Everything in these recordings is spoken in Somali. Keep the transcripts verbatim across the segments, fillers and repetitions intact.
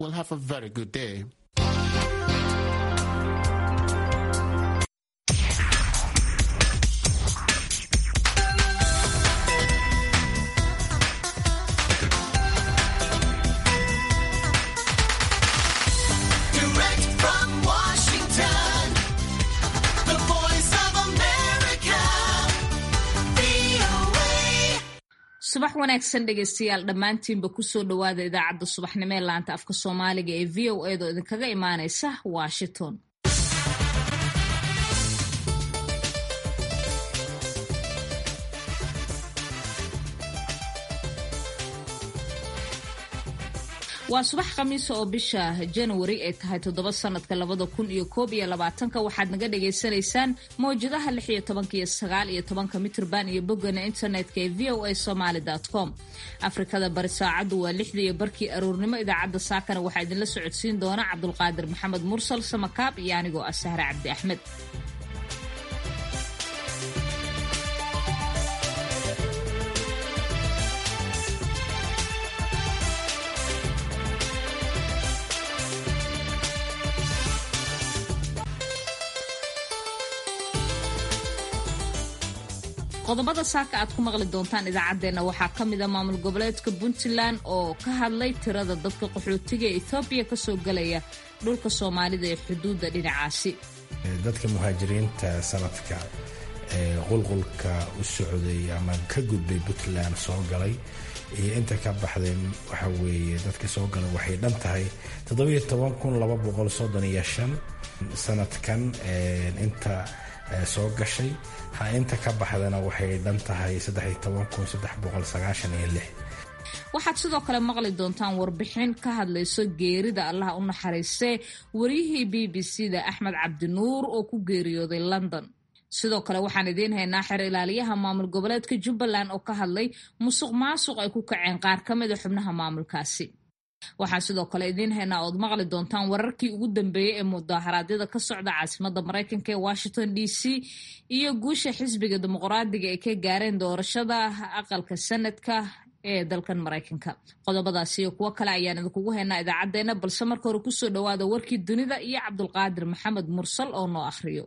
We'll have a very good day. subax wanaagsan dhegeystayaal dhammaantiinba kusoo dhawaada idaacadda subaxnimo ee laanta afka soomaaliga ee v o edo idinkaga imaaneysa Washington. waa subax khamiis oo bisha January ay tahay toddoba sanadka labada kun iyo koob iyo labaatanka waxaad naga dhageysanaysaan mowjadaha lix iyo tobanka iyo sagaal iyo tobanka mitirban iyo bogana internetka ee v o a somali dot com. Afrikada bari saacadu waa lixda iyo barkii aroornimo. idaacadda saakana waxaa idinla socodsiin doona Cabdulqaadir Maxamed Mursal Samakaab iyo anigoo ah Sahra Cabdi Axmed. qodobada saaka aad ku maqli doontaan idaacadeena waxaa ka mid ah maamul goboleedka Puntland oo ka hadlay tirada dadka qaxootiga ee Ethiopia ka soo galaya dhulka Soomaalida ee xuduudda dhinacaasi. dadka muhaajiriinta sanadka ee qulqulka u socday ama ka gudbay Puntland soo galay iyo inta ka baxday waxa weeye dadka soo galay waxay dhan tahay toddoba iyo toban kun laba boqol soddon iyo shan sanadkan inta soo gashay ha inta ka baxdana waxay dhan tahay saddex iyo toban kun saddex boqol sagaashan iyo lix. waxaad sidoo kale maqli doontaan warbixin ka hadlayso geerida Allah u naxariistay wariyihii B B C-da Axmed Cabdinuur oo ku geeriyooday London. sidoo kale waxaan idiin haynaa xeer ilaaliyaha maamul goboleedka Jubbaland oo ka hadlay musuqmaasuq ay ku kaceen qaar ka mid ah xubnaha maamulkaasi. waxaan sidoo kale idiin haynaa ood maqli doontaan wararkii ugu dambeeyay ee mudaharaadyada ka socda caasimadda Mareykanka ee Washington D C iyo guusha xisbiga dimuqraadiga ee ka gaareen doorashada aqalka sanadka ee dalkan Mareykanka. qodobadaas iyo kuwo kale ayaan idinkugu haynaa idaacadeena, balse marka hore kusoo dhawaada warkii dunida iyo Cabdulqaadir Maxamed Mursal oo noo akhriyo.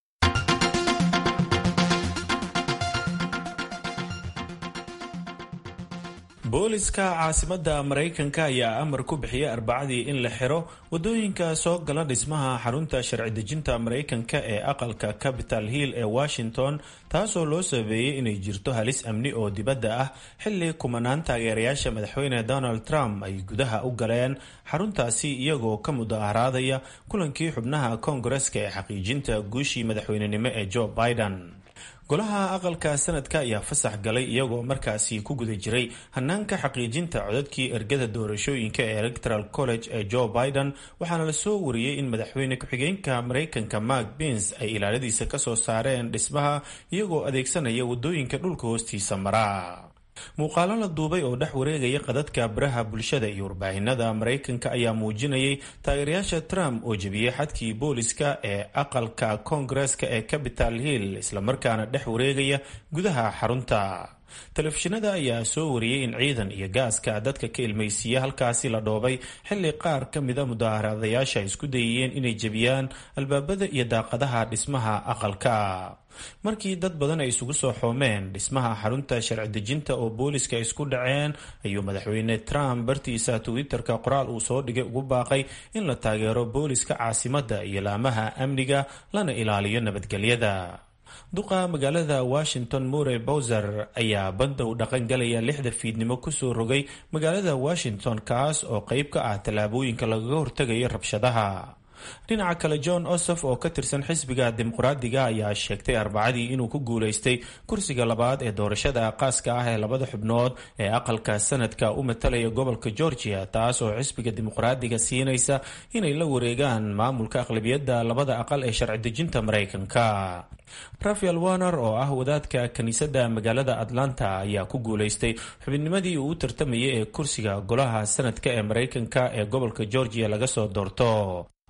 booliska caasimadda Mareykanka ayaa amar ku bixiyay Arbacadii in la xiro wadooyinka soo gala dhismaha xarunta sharci dejinta Mareykanka ee aqalka Capitol Hill ee Washington, taasoo loo sabeeyay inay jirto halis amni oo dibadda ah xilli kumanaan taageerayaasha madaxweyne Donald Trump ay gudaha u galeen xaruntaasi iyagoo ka mudaharaadaya kulankii xubnaha Koongareeska ee xaqiijinta guushii madaxweynenimo ee Joe Biden. golaha aqalka sanadka ayaa fasax galay iyagoo markaasi ku guda jiray hanaanka xaqiijinta codadkii ergada doorashooyinka ee Electoral College ee Joe Biden, waxaana la soo wariyay in madaxweyne ku-xigeenka Mareykanka Mark Pence ay ilaaladiisa ka soo saareen dhismaha iyagoo adeegsanaya wadooyinka dhulka hoostiisa mara. muuqaalo la duubay oo dhex wareegaya qadadka baraha bulshada iyo warbaahinada Mareykanka ayaa muujinayay taageerayaasha Trump oo jebiyay xadkii booliska ee aqalka Koongareeska ee Capitol Hill isla markaana dhex wareegaya gudaha xarunta. telefishinada ayaa soo wariyay in ciidan iyo gaaska dadka ka ilmaysiiya halkaasi la dhoobay xilli qaar ka mid a mudaharadayaasha isku dayayeen inay jebiyaan albaabada iyo daaqadaha dhismaha aqalka. markii dad badan ay isugu soo xoomeen dhismaha xarunta sharci dejinta oo booliska isku dhaceen, ayuu madaxweyne Trump bartiisa Twitter-ka qoraal uu soo dhigay ugu baaqay in la taageero booliska caasimadda iyo laamaha amniga lana ilaaliyo nabadgelyada. duqa magaalada Washington Murray Bowser ayaa bandow dhaqan galaya lixda fiidnimo kusoo rogay magaalada Washington, kaas oo qayb ka ah tallaabooyinka lagaga hortagayo rabshadaha. dhinaca kale, John Ossoff oo ka tirsan xisbiga dimuqraadiga ayaa sheegtay Arbacadii inuu ku guulaystay kursiga labaad ee doorashada qaaska ah ee labada xubnood ee aqalka sanadka u matalaya gobolka Georgia, taas oo xisbiga dimuqraadiga siinaysa inay la wareegaan maamulka aqlabiyadda labada aqal ee sharci dejinta Mareykanka. Raphael Warner oo ah wadaadka kaniisadda magaalada Atlanta ayaa ku guulaystay xubinnimadii uu u tartamayay ee kursiga golaha sanadka ee Mareykanka ee gobolka Georgia laga soo doorto.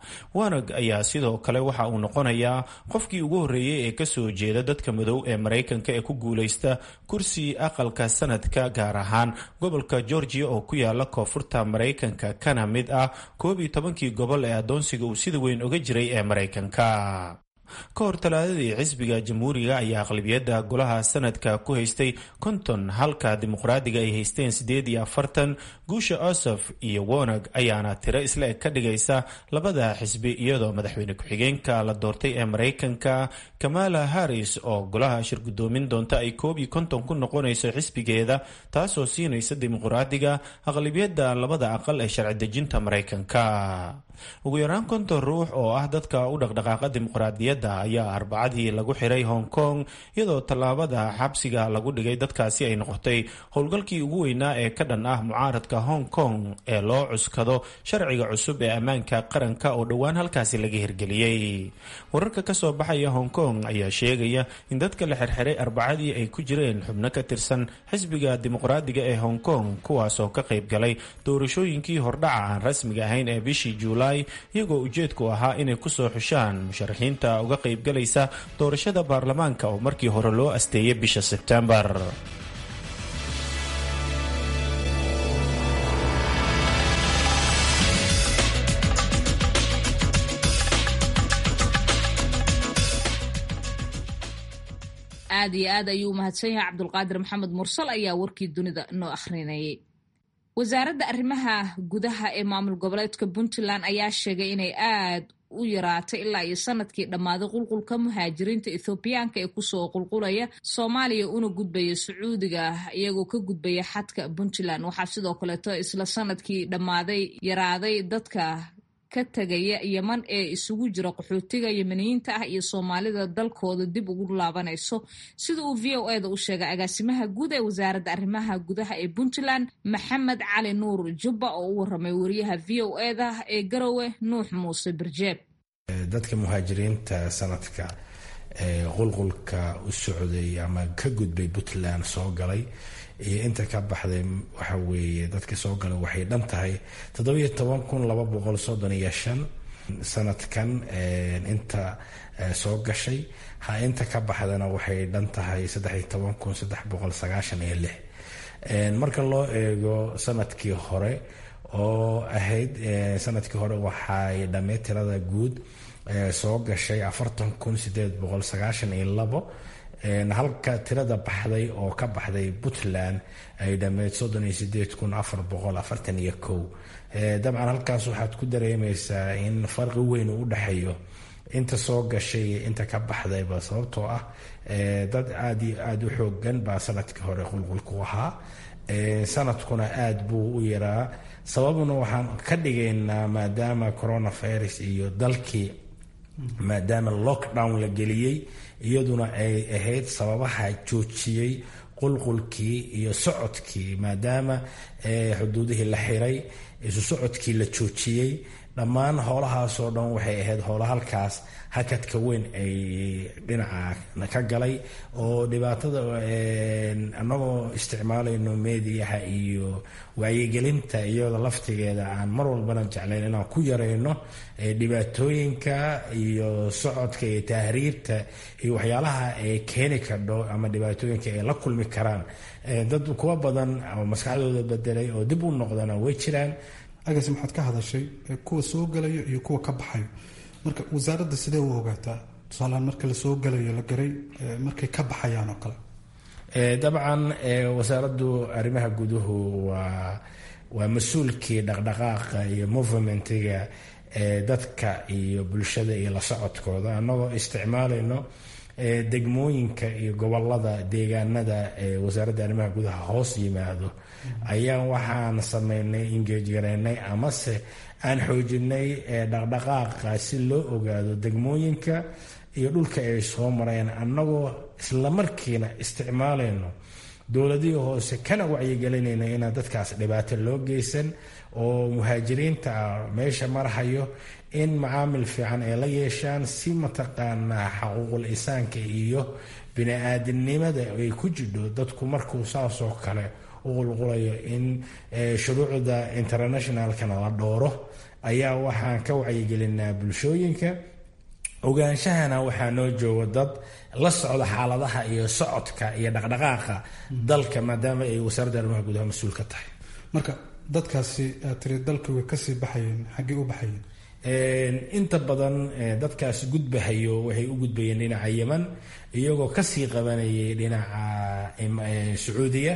wanag ayaa sidoo kale waxa uu noqonayaa qofkii ugu horreeyey ee kasoo jeeda dadka madow ee maraykanka ee ku guulaysta kursi aqalka sanadka gaar ahaan gobolka georgia oo ku yaala koonfurta maraykanka kana mid ah koob iyo tobankii gobol ee adoonsiga uu sida weyn uga jiray ee maraykanka ka hor talaadadii xisbiga jamhuuriga ayaa aqlabiyadda golaha sanadka ku haystay konton halka dimuqraadiga ay haysteen siddeed iyo afartan. guusha ossof iyo wanag ayaana tiro isla eg ka dhigaysa labada xisbi iyadoo madaxweyne ku-xigeenka la doortay ee maraykanka kamala harris oo golaha shir gudoomin doonta ay koob iyo konton ku noqonayso xisbigeeda, taasoo siinaysa dimuqraadiga aqlabiyadda labada aqal ee sharci dejinta maraykanka. ugu yaraan konton ruux oo ah dadka u dhaqdhaqaaqa dimuqraadiyadda ayaa arbacadii lagu xiray hong kong, iyadoo tallaabada xabsiga lagu dhigay dadkaasi ay noqotay howlgalkii ugu weynaa ee ka dhan ah mucaaradka hong kong ee loo cuskado sharciga cusub ee ammaanka qaranka oo dhowaan halkaasi laga hirgeliyey. wararka ka soo baxaya hong kong ayaa sheegaya in dadka la xirxiray arbacadii ay ku jireen xubno ka tirsan xisbiga dimuqraadiga ee hong kong, kuwaasoo ka qayb galay doorashooyinkii hordhaca aan rasmiga ahayn ee bishii juulaay, iyagoo ujeedku ahaa inay kusoo xushaan musharaxiinta uga qaybgalaysa doorashada baarlamaanka oo markii hore loo asteeyay bisha sebtembar. aad iyo aad ayuu umahadsan yahay cabdulqaadir maxamed mursal ayaa warkii dunida noo akhrinayay. wasaaradda arrimaha gudaha ee maamul goboleedka puntland ayaa sheegay inay aad u yaraatay ilaa iyo sanadkii dhammaaday qulqulka muhaajiriinta ethoobiyaanka ee kusoo qulqulaya soomaaliya una gudbaya sacuudiga iyagoo ka gudbaya xadka puntland. waxaa sidoo kaleeto isla sanadkii dhammaaday yaraaday dadka ka tagaya yeman ee isugu jira qaxootiga yemaniyiinta ah iyo soomaalida dalkooda dib ugu laabanayso, sida uu v o eda u sheegay agaasimaha guud ee wasaaradda arrimaha gudaha ee puntland maxamed cali nuur jubba oo u waramay wariyaha v o eda ee garowe nuux muuse birjeeb. dadka muhaajiriinta sanadka ee qulqulka u socday ama ka gudbay puntland soo galay iyo inta ka baxday waxa weeye dadka soo galay waxay dhan tahay toddobiyo toban kun laba boqol soddon iyo shan sanadkan inta soo gashay. ha inta ka baxdana waxay dhan tahay saddex iyo toban kun saddex boqol sagaashan iyo lix. marka loo eego sanadkii hore oo ahayd sanadkii hore waxay dhamee tirada guud soo gashay afartan kun sideed boqol sagaashan iyo labo, halka tirada baxday oo ka baxday puntland ay dhammeyd soddon iyo sideed kun afar boqol afartan iyo kow. dabcan halkaas waxaad ku dareemaysaa in farqi weyn uu u dhexeeyo inta soo gashay iyo inta ka baxdayba, sababtoo ah dad aada iyo aada u xoogan baa sanadkii hore qulqulku ahaa, sanadkuna aada buu u yaraa. sababuna waxaan ka dhigaynaa maadaama coronavirus iyo dalkii maadaama lockdown la geliyey, iyaduna ay ahayd sababaha joojiyey qulqulkii iyo socodkii, maadaama xuduudihii la xiray, isu socodkii la joojiyey. dhammaan howlahaasoo dhan waxay ahayd howla halkaas hakadka weyn ay dhinaca ka galay, oo dhibaatada anagoo isticmaalayno meediyaha iyo wacyigelinta iyada laftigeeda aan mar walbana jeclayn inaan ku yarayno dhibaatooyinka iyo socodka iyo tahriibta iyo waxyaalaha ay keeni kardho ama dhibaatooyinka ay la kulmi karaan. dad kuwa badan oo maskaxdooda bedelay oo dib u noqdana way jiraan. agaasi maxaad ka hadashay kuwa soo galayo iyo kuwa ka baxayo, marka wasaaradda sidee u ogaataa tusaalahaan marka la soo galayo la garay markay ka baxayaan oo kale? dabcan wasaaraddu arrimaha guduhu waa waa mas-uulkii dhaqdhaqaaqa iyo movementiga dadka iyo bulshada iyo la socodkooda, annagoo isticmaalayno degmooyinka iyo gobolada deegaanada ee wasaaradda arrimaha gudaha hoos yimaado ayaan waxaan sameynay engage-gareynay amase aan xoojinay dhaqdhaqaaqa si loo ogaado degmooyinka iyo dhulka ay soo mareen, annagoo islamarkiina isticmaalayno dowladihii hoose kana wacyigelinayna inaan dadkaas dhibaato loo geysan oo muhaajiriinta meesha marhayo in macaamil fiican ay la yeeshaan si mataqaanaa xaquuqul insaanka iyo bini-aadamnimada ay ku jidho dadku markuu saasoo kale u qulqulayo in shuruucda internationalkana la dhooro, ayaa waxaan ka wacyigelinaa bulshooyinka. ogaanshahana waxaa noo jooga dad la socda xaaladaha iyo socodka iyo dhaqdhaqaaqa dalka maadaama ay wasaaradda arrimaha gudaha mas-uul ka tahay. marka dadkaasi aad tiri dalka way kasii baxayeen, xaggee u baxayeen? inta badan dadkaas gudbahayo waxay u gudbayeen dhinaca yeman iyagoo kasii qabanayay dhinaca sacuudiya.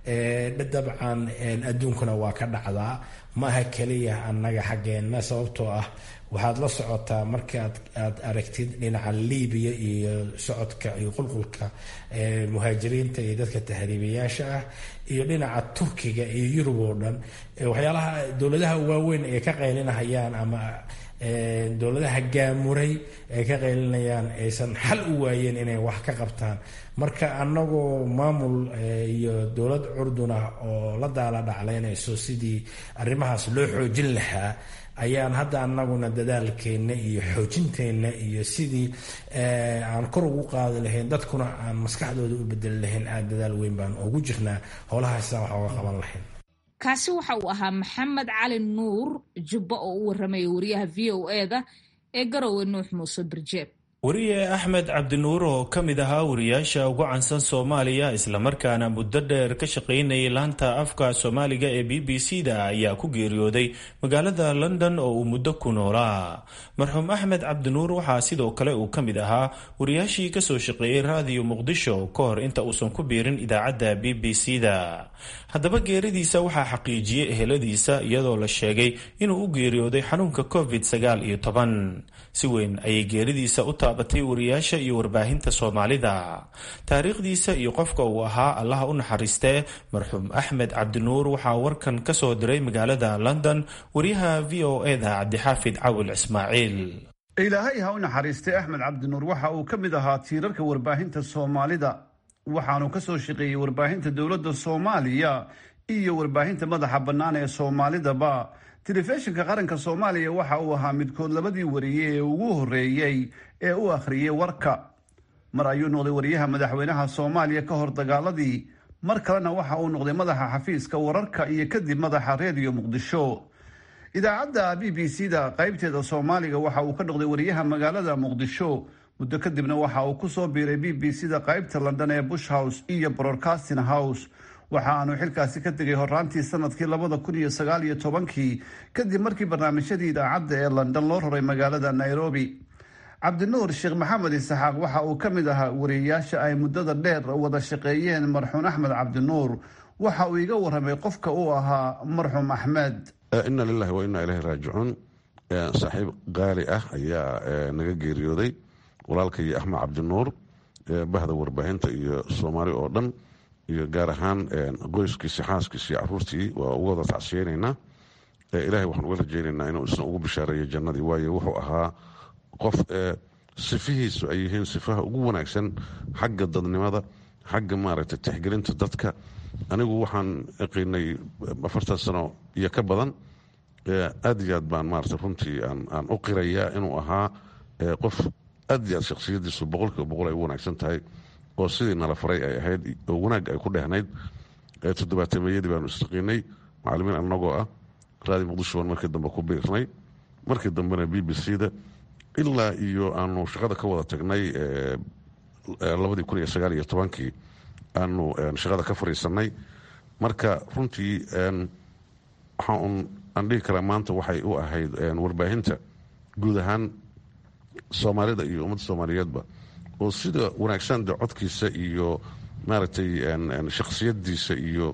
dabcan adduunkuna waa ka dhacdaa, maaha keliya annaga xaggeenna, sababtoo ah waxaad la socotaa markaad aad aragtid dhinaca libiya iyo socodka iyo qulqulka muhaajiriinta iyo dadka tahriibayaasha ah iyo dhinaca turkiga iyo yurub oo dhan, waxyaalaha dowladaha waaweyn ay ka qaylinahayaan ama dowladaha gaamuray ay ka qaylinayaan aysan xal u waayeen inay wax ka qabtaan. marka annagoo maamul iyo dowlad curdun ah oo la daala dhaclaynayso sidii arrimahaas loo xoojin lahaa ayaan hadda annaguna dadaalkeenna iyo xoojinteenna iyo sidii aan kor ugu qaadi lahayn dadkuna aan maskaxdooda u bedeli lahayn aad dadaal weyn baan ugu jirnaa howlahaasaan wax uga qaban lahayn. kaasi waxa uu ahaa maxamed cali nuur jubbo oo u warramaya wariyaha v o e-da ee garowe nuux muuse birjeeb. wariye axmed cabdinuur oo ka mid ahaa wariyaasha ugu cansan soomaaliya islamarkaana muddo dheer ka shaqaynayay laanta afka soomaaliga ee b b c da ayaa ku geeriyooday magaalada london oo uu muddo ku noolaa. marxuum axmed cabdinuur waxaa sidoo kale uu ka mid ahaa wariyaashii kasoo shaqeeyey raadiyo muqdisho ka hor inta uusan ku biirin idaacadda b b c da. haddaba geeridiisa waxaa xaqiijiyey eheladiisa iyadoo la sheegay inuu u geeriyooday xanuunka covid sagaal iyo toban. si weyn ayay geeridiisa u taabatay wariyaasha iyo warbaahinta soomaalida. taariikhdiisa iyo qofka uu ahaa allaha u naxariistee marxuum axmed cabdinuur waxaa warkan ka soo diray magaalada london wariyaha v o e-da cabdixaafid cawil ismaaciil. ilaahay ha u naxariistay axmed cabdinuur waxa uu ka mid ahaa tiirarka warbaahinta soomaalida, waxaanu ka soo shaqeeyey warbaahinta dowladda soomaaliya iyo warbaahinta madaxa bannaan ee soomaalidaba. telefishinka qaranka soomaaliya waxa uu ahaa midkood labadii wariye ee ugu horreeyey ee u akhriyey warka. mar ayuu noqday wariyaha madaxweynaha soomaaliya ka hor dagaaladii, mar kalena waxa uu noqday madaxa xafiiska wararka iyo kadib madaxa reediyo muqdisho. idaacadda b b c da qaybteeda soomaaliga waxa uu ka noqday wariyaha magaalada muqdisho. muddo kadibna waxa uu kusoo biiray b b c da qaybta london ee bush house iyo broadcasting house. waxa aanu xilkaasi ka tegay horaantii sanadkii labada kun iyo sagaal iyo tobankii kadib markii barnaamijyadii idaacadda ee london loo raray magaalada nairobi. cabdinuur sheekh maxamed isaxaaq waxa uu ka mid ahaa wariyayaasha ay muddada dheer wada shaqeeyeen marxuum axmed cabdinuur. waxa uu iga warramay qofka uu ahaa marxuum axmed. ina lilahi wa inaa ilahi raajicuun. saaxiib qaali ah ayaa naga geeriyooday, walaalkaiyo axmed cabdinuur, bahda warbaahinta iyo soomaali oo dhan iyo gaar ahaan qoyskiisii xaaskiisii caruurtii waa uga wada tacsiyeynaynaa. ilaahay waxaan uga rajaynaynaa inuu isna ugu bishaareeyo jannadii, waayo wuxuu ahaa qof sifihiisu ay yihiin sifaha ugu wanaagsan xagga dadnimada, xagga maaragtay tixgelinta dadka. anigu waxaan yaqiinay afartan sano iyo ka badan, aad iyo aad baan maaragtay runtii aan u qirayaa inuu ahaa qof aad iyo aad shakhsiyadiisu boqolkiiba boqol ay u wanaagsan tahay, oo sidii nala faray ay ahayd oo wanaag ay ku dhehnayd. toddobaatameyadii baanu istaqiinay macalimiin annagoo ah, raadi muqdisho baan markii dambe ku biirnay, markii dambena b b c da ilaa iyo aanu shaqada ka wada tagnay labadii kun iyo sagaal iyo tobankii aanu shaqada ka fariisanay. marka runtii waxaa un aan dhihi karaa maanta waxay u ahayd warbaahinta guud ahaan soomaalida iyo ummadda soomaaliyeedba, oo sida wanaagsan de codkiisa iyo maaragtay shakhsiyadiisa iyo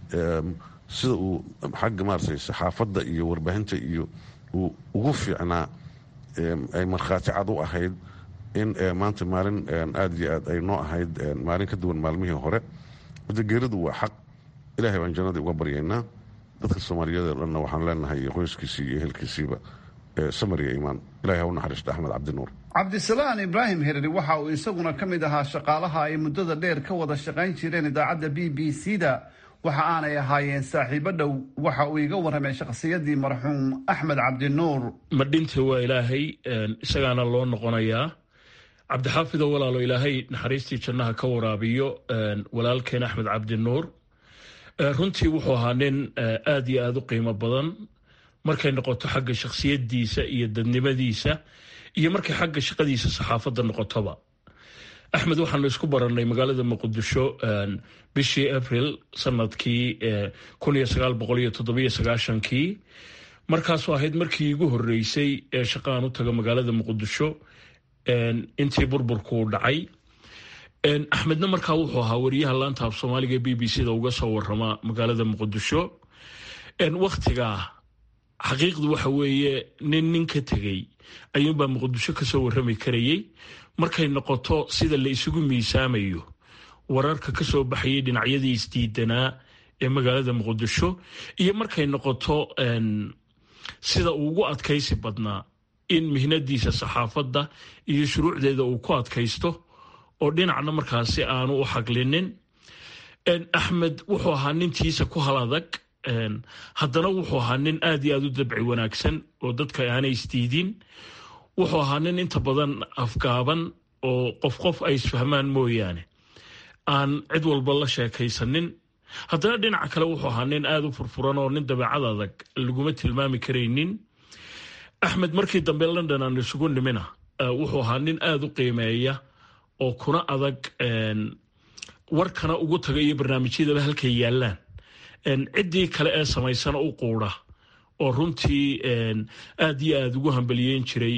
sida uu xagga maaragtay saxaafadda iyo warbaahinta iyo uu ugu fiicnaa ay markhaati cad u ahayd in maanta maalin aad iyo aad ay noo ahayd maalin ka duwan maalmihii hore. wada geeridu waa xaq, ilaahay baan jannadii uga baryaynaa. dadka soomaaliyeed oo dhanna waxaan leenahay iyo qoyskiisii iyo ehelkiisiiba samariya imaan. ilahay ha u naxariisto axmed cabdinuur. cabdisalaan ibraahim hereri waxa uu isaguna ka mid ahaa shaqaalaha ay muddada dheer ka wada shaqayn jireen idaacadda b b c da. waxa aanay ahaayeen saaxiibo dhow. waxa uu iga warramay shakhsiyadii marxuum axmed cabdinuur. ma dhinta waa ilaahay, isagaana loo noqonayaa. cabdixaafido walaalo, ilaahay naxariistii jannaha ka waraabiyo walaalkeen axmed cabdinuur. runtii wuxuu ahaa nin aad iyo aada u qiimo badan, markay noqoto xagga shakhsiyadiisa iyo dadnimadiisa iyo markay xagga shaqadiisa saxaafadda noqotoba. axmed waxaanu isku barannay magaalada muqdisho bishii abril sanadkii kun iyo sagaal boqol iyo toddobiyo sagaashankii markaasoo ahayd markii igu horreysay ee shaqaan u taga magaalada muqdisho intii burburkuu dhacay. axmedna markaa wuxuu ahaa wariyaha laanta af soomaaliga b b c da uga soo warama magaalada muqdisho. wakhtigaa xaqiiqdu waxa weeye nin nin ka tegey ayuunbaa muqdisho kasoo warrami karayey. markay noqoto sida la isugu miisaamayo wararka ka soo baxayay dhinacyadii isdiidanaa ee magaalada muqdisho iyo markay noqoto sida uu ugu adkaysi badnaa in mihnadiisa saxaafadda iyo shuruucdeeda uu ku adkaysto oo dhinacna markaasi aanu u xaglinin. axmed wuxuu ahaa nintiisa ku hal adag, haddana wuxuu ahaa nin aad iyo aad u dabci wanaagsan oo dadka aanay isdiidin. wuxuu ahaa nin inta badan afgaaban oo qof qof ay isfahmaan mooyaane aan cid walba la sheekaysanin. haddana dhinaca kale wuxuu ahaa nin aad u furfuran oo nin dabeecad adag laguma tilmaami karaynin. axmed markii dambe london aan isugu nimina wuxuu ahaa nin aad u qiimeeya oo kuna adag warkana ugu taga iyo barnaamijyadaba halkay yaallaan ciddii kale ee samaysana u quudha oo runtii aad iyo aad ugu hambaliyeyn jiray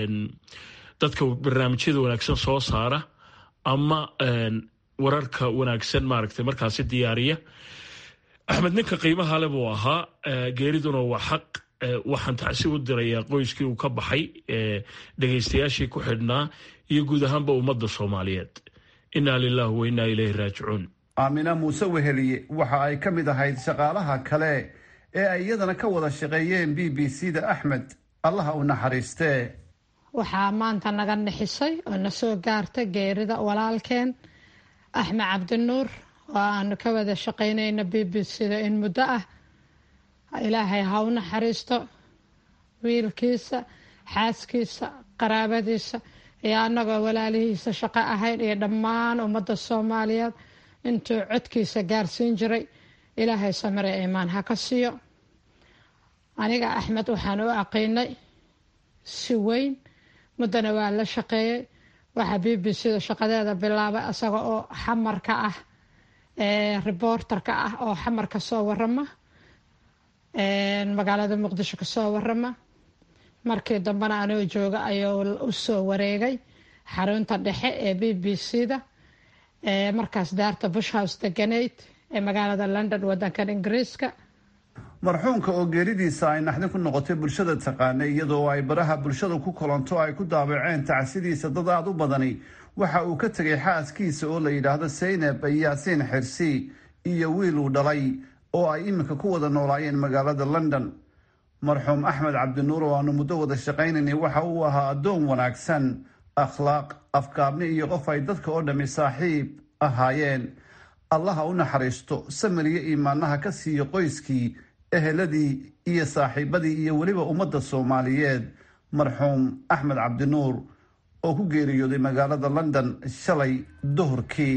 dadka barnaamijyada wanaagsan soo saara ama wararka wanaagsan maaragtay markaasi diyaariya. axmed ninka qiimaha le buu ahaa, geeriduna waa xaq. waxaan tacsi u dirayaa qoyskii uu ka baxay, dhegaystayaashii ku xidhnaa iyo guud ahaanba ummadda soomaaliyeed. innaa lilaahi wa innaa ilayhi raajicuun. aamina muuse weheliye waxa ay ka mid ahayd shaqaalaha kale ee ay iyadana ka wada shaqeeyeen b b c da. axmed allaha u naxariistee. waxaa maanta naga nixisay oo na soo gaartay geerida walaalkeen axmed cabdinuur oo aanu ka wada shaqaynayna b b c da in muddo ah. ilaahay ha u naxariisto wiilkiisa, xaaskiisa, qaraabadiisa iyo annagoo walaalihiisa shaqo ahayn iyo dhammaan ummadda soomaaliyeed intuu codkiisa gaarsiin jiray. ilaahay samire iimaan ha ka siiyo. aniga axmed waxaan u aqiinay si weyn, muddana waa la shaqeeyey. waxaa b b c da shaqadeeda bilaabay asaga oo xamarka ah, reporterka ah oo xamarka soo warama, magaalada muqdisho ka soo warama. markii dambena anoo jooga ayuu u soo wareegay xarunta dhexe ee b b c da, markaas daarta bush house deganayd ee magaalada london wadankan ingiriiska. marxuumka oo geeridiisa ay naxdin ku noqotay bulshada taqaana iyadoo ay baraha bulshada ku kulanto ay ku daabaceen tacsidiisa dad aada u badani. waxa uu ka tegay xaaskiisa oo la yidhaahdo saynab yaasiin xirsi iyo wiil uu dhalay oo ay iminka ku wada noolaayeen magaalada london. marxuum axmed cabdinuur oo aanu muddo wada shaqaynaynay waxa uu ahaa addoon wanaagsan, akhlaaq, afkaabni iyo qof ay dadka oo dhammi saaxiib ahaayeen. allaha u naxariisto, samir iyo iimaanaha ka siiyo qoyskii, eheladii iyo saaxiibadii iyo weliba ummadda soomaaliyeed. marxuum axmed cabdinuur oo ku geeriyooday magaalada london shalay duhurkii.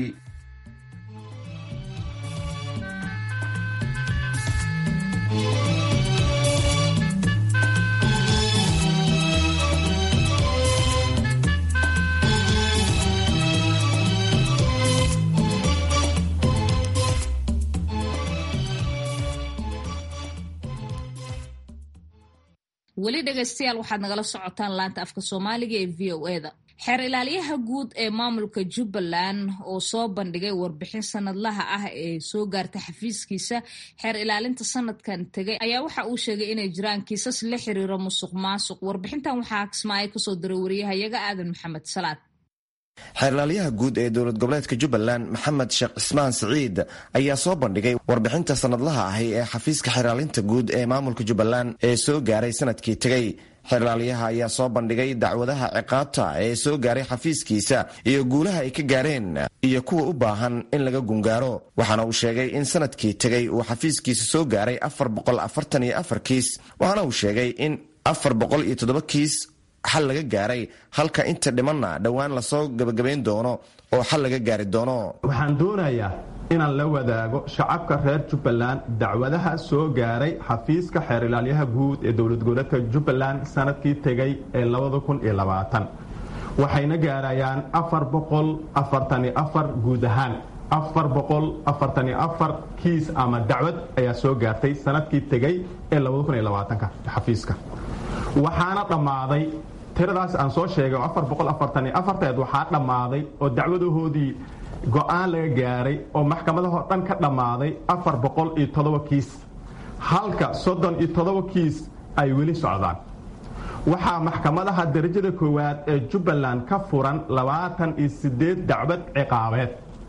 weli dhegaystayaal waxaad nagala socotaan laanta afka soomaaliga ee v o e da. xeer ilaaliyaha guud ee maamulka jubbaland oo soo bandhigay warbixin sanadlaha ah ee soo gaartay xafiiskiisa xeer ilaalinta sanadkan tegay ayaa waxa uu sheegay inay jiraan kiisas la xiriiro musuq maasuq. warbixintan waxaa kismaayo kasoo diray wariyahayaga aadan maxamed salaad. xeerlaaliyaha guud ee dowlad goboleedka jubbaland maxamed sheekh cismaan siciid ayaa soo bandhigay warbixinta sanadlaha ahi ee xafiiska xeerlaalinta guud ee maamulka jubbaland ee soo gaaray sanadkii tegey. xeerlaaliyaha ayaa soo bandhigay dacwadaha ciqaabta ee soo gaaray xafiiskiisa iyo guulaha ay ka gaareen iyo kuwa u baahan in laga gungaaro. waxaana uu sheegay in sanadkii tegey uu xafiiskiisa soo gaaray afar boqol afartan iyo afar kiis, waxaana uu sheegay in afar boqol iyo toddoba kiis xal laga gaaray, halka inta dhimanna dhowaan lasoo gabagabayn doono oo xal laga gaari doono. waxaan doonayaa inaan la wadaago shacabka reer jubbaland dacwadaha soo gaaray xafiiska xeer ilaalyaha guud ee dowlad goboleedka jubbaland sanadkii tegay ee labada kun iyo labaatan waxayna gaarayaan afar boqol afartan iyo afar guud ahaan afar boqol afartan iyo afar kiis ama dacwad ayaa soo gaartay sanadkii tegay ee labada kun iyo labaatanka xafiiska waxaana dhammaaday tiradaas aan soo sheegay oo afar boqol afartan iyo afarteed waxaa dhammaaday oo dacwadahoodii go'aan laga gaaray oo maxkamadahoo dhan ka dhammaaday afar boqol iyo toddoba kiis halka soddon iyo toddoba kiis ay weli socdaan waxaa maxkamadaha darajada koowaad ee jubbaland ka furan labaatan iyo siddeed dacwad ciqaabeed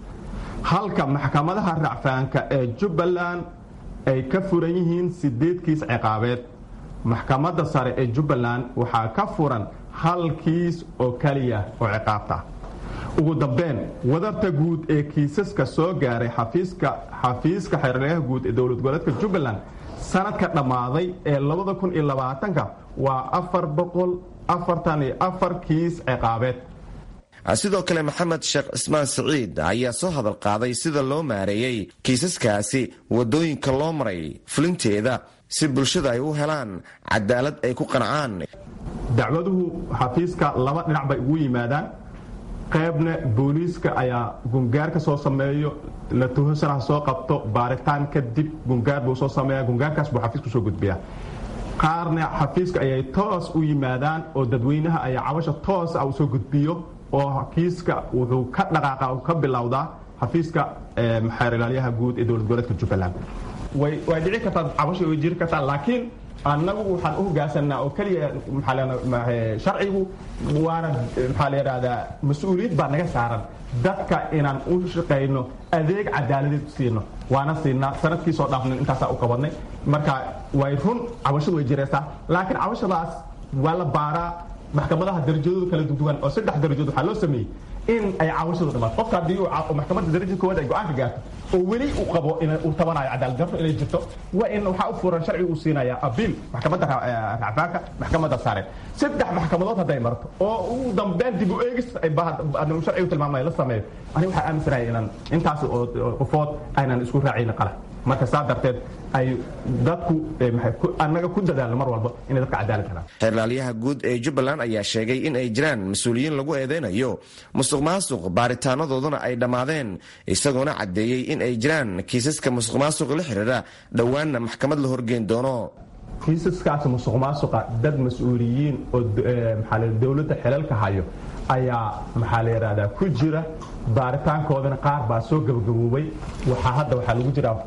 halka maxkamadaha racfaanka ee jubbaland ay ka furan yihiin siddeed kiis ciqaabeed maxkamadda sare ee jubbaland waxaa ka furan hal kiis oo keliya oo ciqaabta ugu dambeyn wadarta guud ee kiisaska soo gaaray xafiiska xafiiska xeeraryaha guud ee dowlad goboleedka jubbaland sanadka dhammaaday ee labada kun iyo labaatanka waa afar boqol afartan iyo afar kiis ciqaabeed sidoo kale maxamed sheekh cismaan siciid ayaa soo hadal qaaday sida loo maareeyey kiisaskaasi wadooyinka loo maray fulinteeda si bulshada ay u helaan cadaalad ay ku qancaan dacwaduhu xafiiska laba dhinac bay ugu yimaadaan qaybna booliiska ayaa gungaar ka soo sameeyo la tuhasanaha soo qabto baaritaan kadib gungaar buu soo sameeya gungaarkaas buu xafiisku soo gudbiyaa qaarna xafiiska ayay toos u yimaadaan oo dadweynaha ayaa cabasha toos ah u soo gudbiyo oo kiiska wuxuu ka dhaqaaqa ka bilowdaa xafiiska xeer ilaalyaha guud ee dowlad goboleedka jubbaland way way dhici kartaa cabasha way jiri kartaa laakiin annagu waxaan u hoggaansanaa oo keliya sharcigu waana maxaa la yidhaahdaa mas-uuliyad baa naga saaran dadka inaan u shaqayno adeeg cadaaladeed siino waana siinaa sanadkii soo dhaafnay intaasaa u qabadnay marka way run cabashadu way jiraysaa laakiin cabashadaas waa la baaraa maxkamadaha darajadooda kala duwan oo saddex darajood waxaa loo sameeyey in ay cabashadu dhamaato qofka haddii maxkamadda darajada koowaad ay go-aanka gaarto oo weli uu qabo uu tabanayo cadaalad darro inay jirto waa in waxaa u furan sharcigu uu siinaya abiil maxkamadda racfaanka maxkamadda sare saddex maxkamadood hadday marto oo ugu dambeyn dib u eegis sharcigu tilmaamaya la sameeyo ani waxaa aaminsanahay inaan intaas oo qofood aynan isku raacayna qala marka saa darteed ay dadku annaga ku dadaalno mar walba inay dadka cadaalad helaan xeerlaalyaha guud ee jubbaland ayaa sheegay in ay jiraan mas-uuliyiin lagu eedeynayo musuq maasuq baaritaanadooduna ay dhammaadeen isagoona caddeeyey in ay jiraan kiisaska musuq maasuq la xiriira dhowaanna maxkamad la horgeyn doono kiisaskaas musuq maasuqa dad mas-uuliyiin oo maxaa dowladda xelalka hayo ayaa maxaa la yidhahdaa ku jira baaritaankoodana qaar baa soo gabagaboobay waxaa hadda waxaa lagu jiraa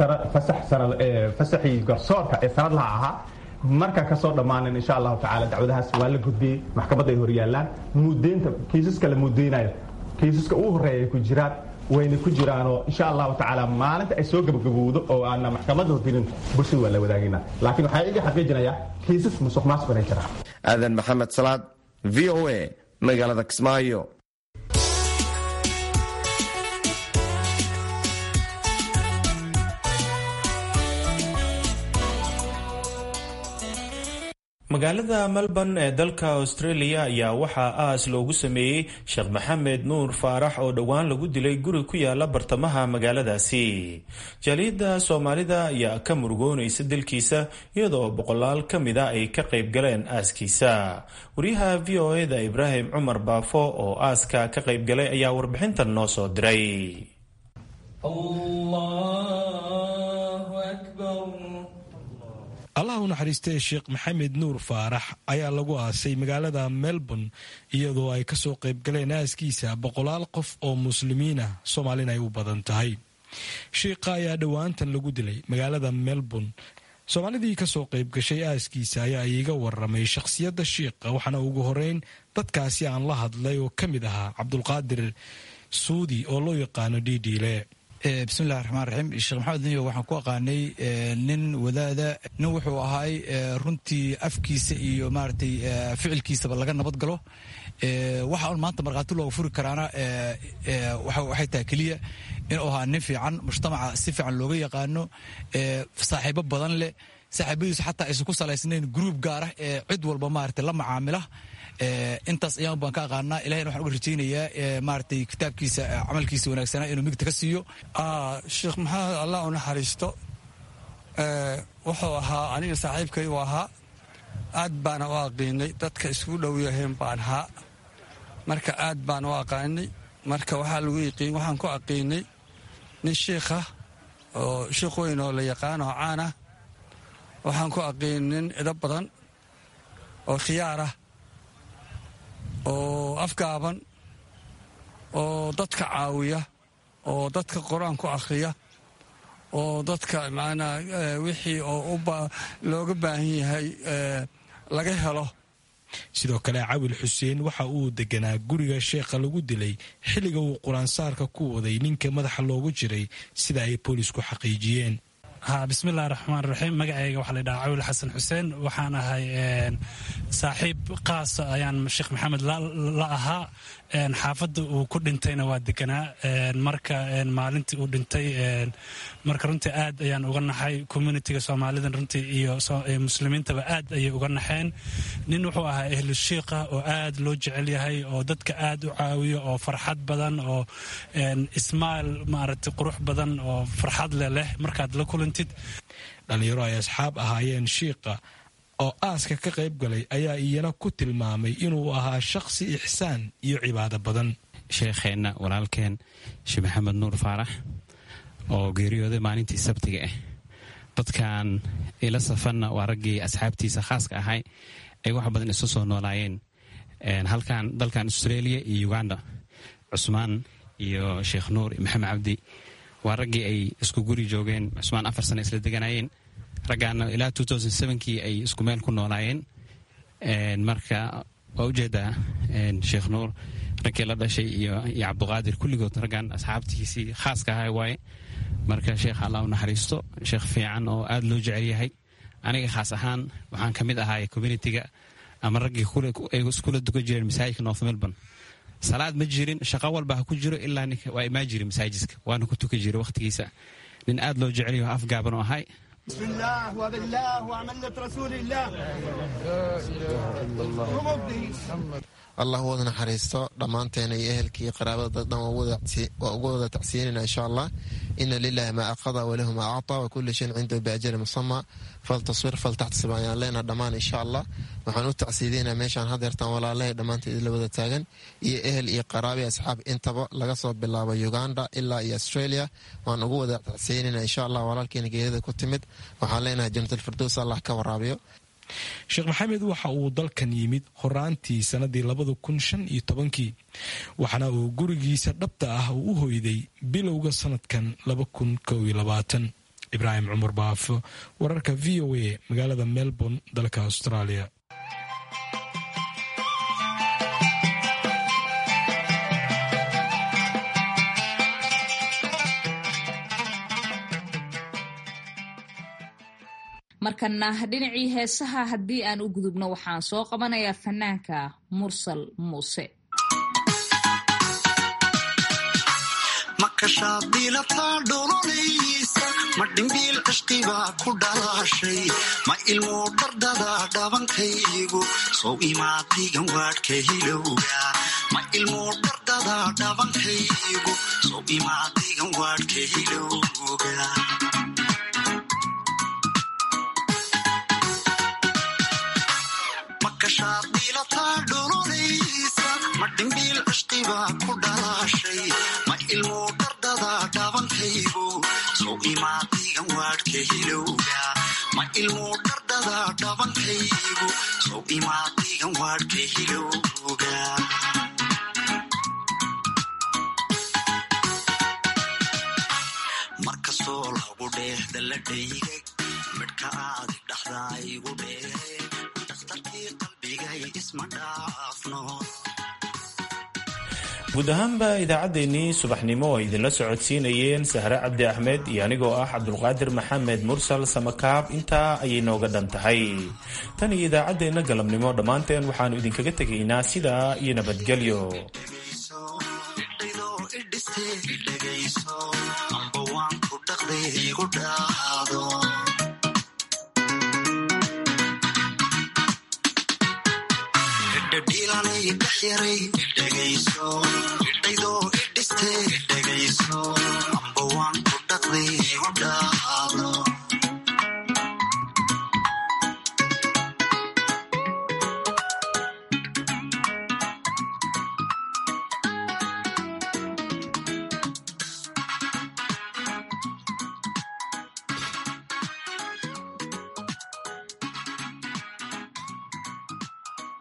fasaxii garsoorka ee sanadlaha ahaa marka kasoo dhammaanan insha allahu tacaala dacwadahaas waa la gudbiyey maxkamadda ay horyaalaan mudeynta kiisaska la mudeynayo kiisaska ugu horreeya ay ku jiraan wayna ku jiraanoo insha allahu tacaala maalinta ay soo gabagabowdo oo aana maxkamadda horgelin bulshada waa la wadaagayna laakiin waxaa iga xaqiijinayaa kiisas musuq maasuq inay jiraan aadan maxamed salaad v o a magaalada kismaayo magaalada melbourne ee dalka australia ayaa waxaa aas loogu sameeyey sheekh maxamed nuur faarax oo dhowaan lagu dilay guri ku yaala bartamaha magaaladaasi jaaliyadda soomaalida ayaa ka murugoonaysa dilkiisa iyadoo boqolaal ka mida ay ka qayb galeen aaskiisa wariyaha v o eda ibraahim cumar baafo oo aaska ka qayb galay ayaa warbixintan noo soo diray. allah u naxariistay sheekh maxamed nuur faarax ayaa lagu aasay magaalada melbourne iyadoo ay kasoo qayb galeen aaskiisa boqolaal qof oo muslimiinah soomaalina ay u badan tahay. sheikha ayaa dhowaantan lagu dilay magaalada melbourne. soomaalidii kasoo qayb gashay aaskiisa ayaa iiga waramay shakhsiyadda shiikha waxaana ugu horeyn dadkaasi aan la hadlay oo ka mid ahaa cabdulqaadir suudi oo loo yaqaano dhiidhiile. bismillahi raxmaan raxiim sheekh maxamed niyo waxaan ku aqaanay nin wadaada nin wuxuu ahaay runtii afkiisa iyo maaragtay ficilkiisaba laga nabad galo waxa un maanta markhaati looga furi karaana waxay tahay keliya inuu ahaa nin fiican mujtamaca si fiican looga yaqaano saaxiibo badan leh saaxiibadiisu xataa aysan ku salaysnayn gruub gaar ah ee cid walba maaragtay la macaamila intaas ayaan baan ka aqaanaa ilahayna waxaan uga rajaynayaa maaragtay kitaabkiisa camalkiisa wanaagsanaa inuu migta ka siiyo. sheekh maxamed allah u naxariisto wuxuu ahaa aniga saaxiibkay u ahaa aad baana u aqiinay dadka isku dhow yahayn baan ahaa marka aad baan u aqaanay marka waxaa lagu yiqiin waxaan ku aqiinay nin shiikha oo shiikh weyn oo la yaqaan oo caan ah waxaan ku aqiinay nin cido badan oo khiyaar ah oo afgaaban oo dadka caawiya oo dadka qur-aan ku akhriya oo dadka macnaa wixii oo looga baahan yahay laga helo. sidoo kale cawil xuseen waxa uu deganaa guriga sheekha lagu dilay xilliga uu qur-aansaarka ku waday ninka madaxa loogu jiray sida ay boolisku xaqiijiyeen. ha bismillahi raxmaan raxiim magacayga waxaa la dhahaa cawil xasan xuseen waxaan ahay saaxiib qaas ayaan sheekh maxamed la ahaa xaafadda uu ku dhintayna waa deganaa marka maalintii uu dhintay marka runtii aad ayaan uga naxay communitiga soomaalidan runtii iyo muslimiintaba aad ayay uga naxeen. nin wuxuu ahaa ehlu shiikha oo aad loo jecel yahay oo dadka aad u caawiyo oo farxad badan oo ismail maaragtay qurux badan oo farxad leh leh markaad la kulantid. dhalinyaro ay asxaab ahaayeen shiikha oo aaska ka qayb galay ayaa iyana ku tilmaamay inuu ahaa shakhsi ixsaan iyo cibaado badan. sheekheenna walaalkeen sheekh maxamed nuur faarax oo geeriyooday maalintii sabtiga ah dadkan ila safanna waa raggii asxaabtiisa khaaska ahay ay wax badan isu soo noolaayeen halkan dalkan australia iyo uganda. cusmaan iyo sheekh nuur iyo maxamed cabdi waa raggii ay isku guri joogeen. cusmaan afar sano isla deganayeen raggaana ilaa kii ay isku meel ku noolaayeen. marka waa ujeedaa sheekh nuur raggii la dhashay iyo cabduqaadir kulligood raggan asxaabtiisii khaaska ahay waaye. marka sheekha allah u naxariisto sheekh fiican oo aad loo jecel yahay. aniga khaas ahaan waxaan ka mid ahaay communitiga ama raggii ay iskula dukan jireen masaajidka north melbourne. salaad ma jirin shaqo walba ha ku jiro ilaa ninka waa imaan jiray masaajidka waana ku tukan jiray wakhtigiisa. nin aad loo jecel yaho afgaaban oo ahay. بسم الله وبالله وعملة رسول الله allah wada naxariisto dhammaanteena iyo ehelkii qaraabada dad dhan waa uga wada tacsiinayna insha allah. ina lilahi maa aqada walahu maa acطaa wakuli shayin cindahu biajali musama faltaswir faltaxtasib ayaan leenaha dhammaan insha allah. waxaan u tacsiideynaa meeshaan hadeertaan walaalahay dhammaanteed la wada taagan iyo ehel iyo qaraabi asxaab intaba laga soo bilaabo uganda ilaa iyo australia waan ugu wada tacsiinayna insha allah. walaalkeena geerida ku timid waxaan leenahay jannatalfirdows allah ka waraabiyo. sheekh maxamed waxa uu dalkan yimid horaantii sanadii labada kun shan iyo tobankii waxaana uu gurigiisa dhabta ah uu u hoyday bilowga sanadkan laba kun kow iyo labaatan. ibraahim cumar baafo wararka v o a magaalada melbourne dalka australia. markana dhinacii heesaha haddii aan u gudubno waxaan soo qabanayaa fanaanka mursal muuse. makashaadilataa dholonaysa ma dhimbiil cishqibaa ku dhalaashay ma ilmoo dhardada dhabankaygu sow imaadigan waadhka hilowga ma ilmoo dhardada dhabankaygu sow imaadigan waadhka hilowga makashaadilataa dholonaysa ma dhimbiil cishqibaa ku dhalaashay ma ilmoo dhardada dhabankaygu sow imaadigan waadhka hilowga ma ilmoo dhardada dhabankaygu sow imaadigan waadhka hilowga markastoo lagu dheehda la dhayga midhka aadi dhaxda igu dheere dakhtarkii qalbigay isma dhaafno. guud ahaanba idaacaddeenii subaxnimo ay idinla socodsiinayeen sahre cabdi axmed iyo anigoo ah cabdulqaadir maxamed mursal samakaab intaa ayay nooga dhan tahay. tan iyo idaacaddeenna galabnimo dhammaanteen waxaannu idinkaga tegaynaa sidaa iyo nabadgelyo. dhadhiilanay dhaxyaray dhegayso dhaydoo idhistay dhegayso amba waan ku dhaqday u dhaado